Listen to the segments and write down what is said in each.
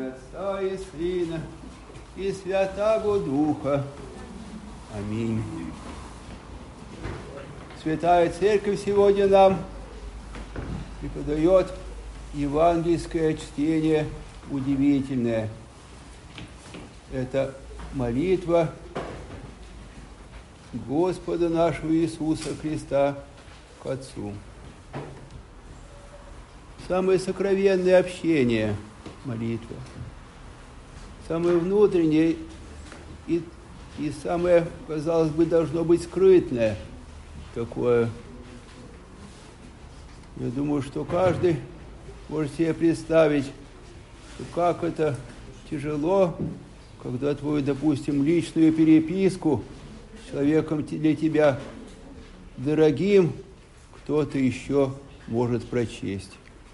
Отца и Сына и Святаго Духа. Аминь. Святая Церковь сегодня нам преподает евангельское чтение удивительное. Это молитва Господа нашего Иисуса Христа к Отцу. Самое сокровенное общение молитва. Самое внутреннее и самое, казалось бы, должно быть скрытное такое. Я думаю, что каждый может себе представить, как это тяжело, когда твою, допустим, личную переписку с человеком для тебя дорогим кто-то еще может прочесть.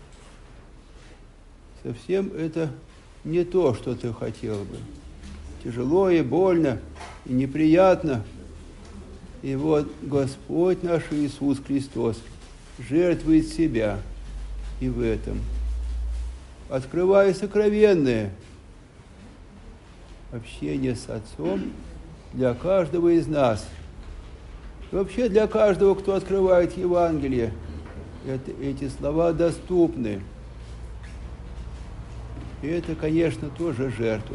Совсем это не то, что ты хотел бы. Тяжело и больно, и неприятно. И вот Господь наш Иисус Христос жертвует себя и в этом, открывая сокровенное общение с Отцом для каждого из нас. И вообще для каждого, кто открывает Евангелие, эти слова доступны. И это, конечно, тоже жертва.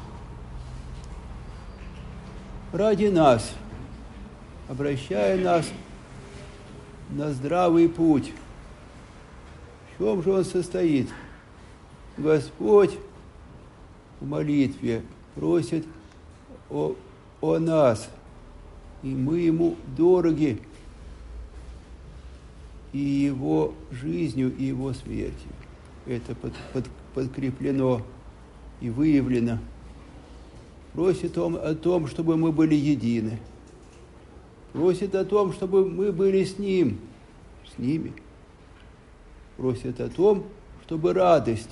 Ради нас, обращая нас на здравый путь. В чем же он состоит? Господь в молитве просит о нас, и мы Ему дороги и Его жизнью, и Его смертью. Это подкреплено и выявлено. Просит Он о том, чтобы мы были едины. Просит о том, чтобы мы были с Ним, с ними. Просит о том, чтобы радость,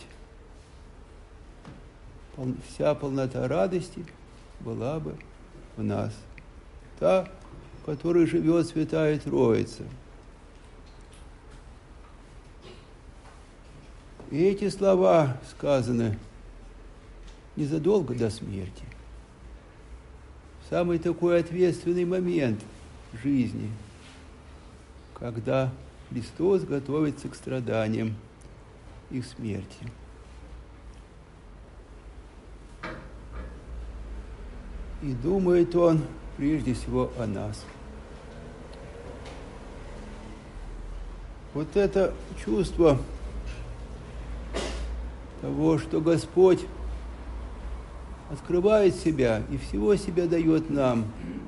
вся полнота радости была бы в нас. Та, в которой живет Святая Троица. И эти слова сказаны незадолго до смерти. В самый такой ответственный момент жизни, когда Христос готовится к страданиям и к смерти. И думает Он прежде всего о нас. Вот это чувство того, что Господь открывает себя и всего себя дает нам,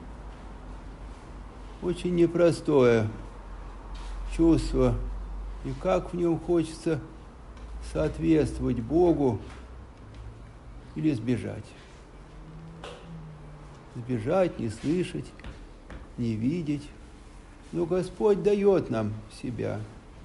очень непростое чувство, и как в нем хочется соответствовать Богу или сбежать. Сбежать, не слышать, не видеть. Но Господь дает нам себя.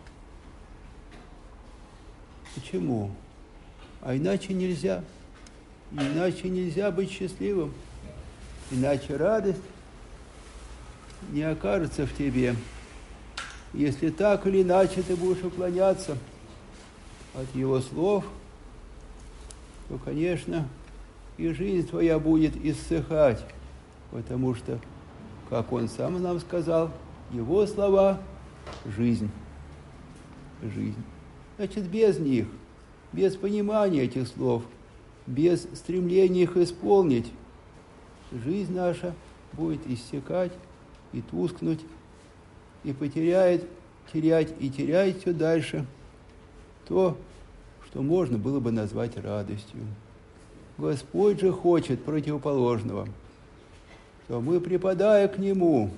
Почему? А иначе нельзя. Иначе нельзя быть счастливым. Иначе радость не окажется в тебе. Если так или иначе ты будешь уклоняться от Его слов, то, конечно, и жизнь твоя будет иссыхать, потому что, как Он сам нам сказал, Его слова – жизнь. Жизнь. Значит, без них, без понимания этих слов, без стремления их исполнить, жизнь наша будет иссякать и тускнуть, и терять все дальше то, что можно было бы назвать радостью. Господь же хочет противоположного, что мы, припадая к Нему,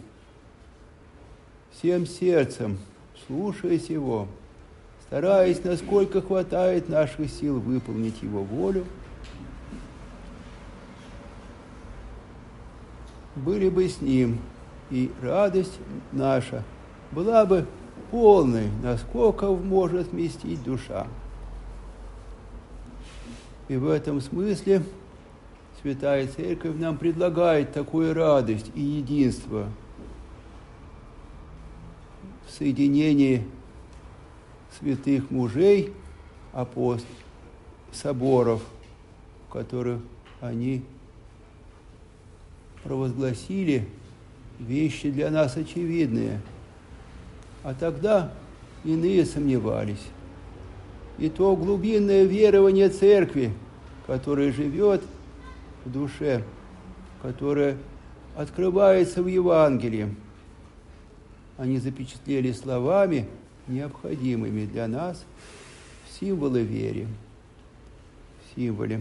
всем сердцем, слушаясь Его, стараясь, насколько хватает наших сил, выполнить Его волю, были бы с Ним, и радость наша была бы полной, насколько может вместить душа. И в этом смысле Святая Церковь нам предлагает такую радость и единство в соединении святых мужей, апостолов, соборов в которых они провозгласили вещи для нас очевидные. А тогда иные сомневались. И то глубинное верование церкви, которое живет в душе, которое открывается в Евангелии, они запечатлели словами, необходимыми для нас, в символы веры, в символе.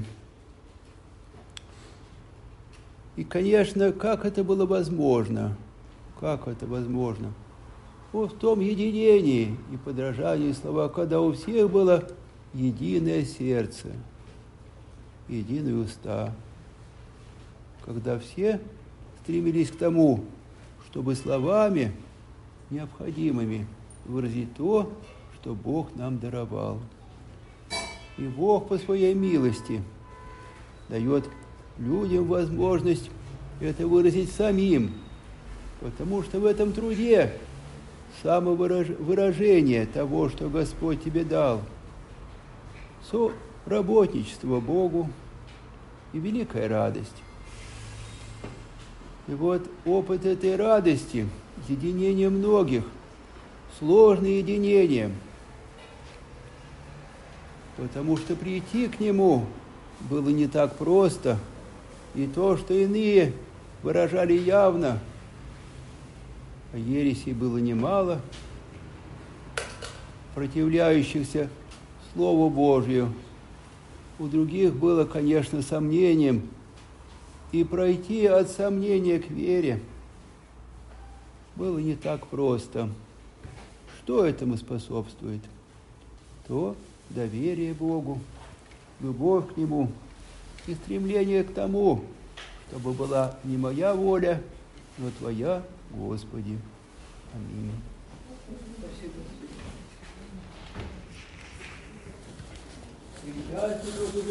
И, конечно, как это было возможно? Как это возможно? Вот в том единении и подражании слова, когда у всех было единое сердце, единые уста, когда все стремились к тому, чтобы словами необходимыми выразить то, что Бог нам даровал. И Бог по своей милости дает людям возможность это выразить самим, потому что в этом труде самовыражение того, что Господь тебе дал, соработничество Богу и великая радость. И вот опыт этой радости, единение многих, сложное единение, потому что прийти к Нему было не так просто, и то, что иные выражали явно, а ересей было немало, противляющихся Слову Божию. У других было, конечно, сомнением, и пройти от сомнения к вере было не так просто. Что этому способствует? То доверие Богу, любовь к Нему и стремление к тому, чтобы была не моя воля, но Твоя, Господи. Аминь. Спасибо.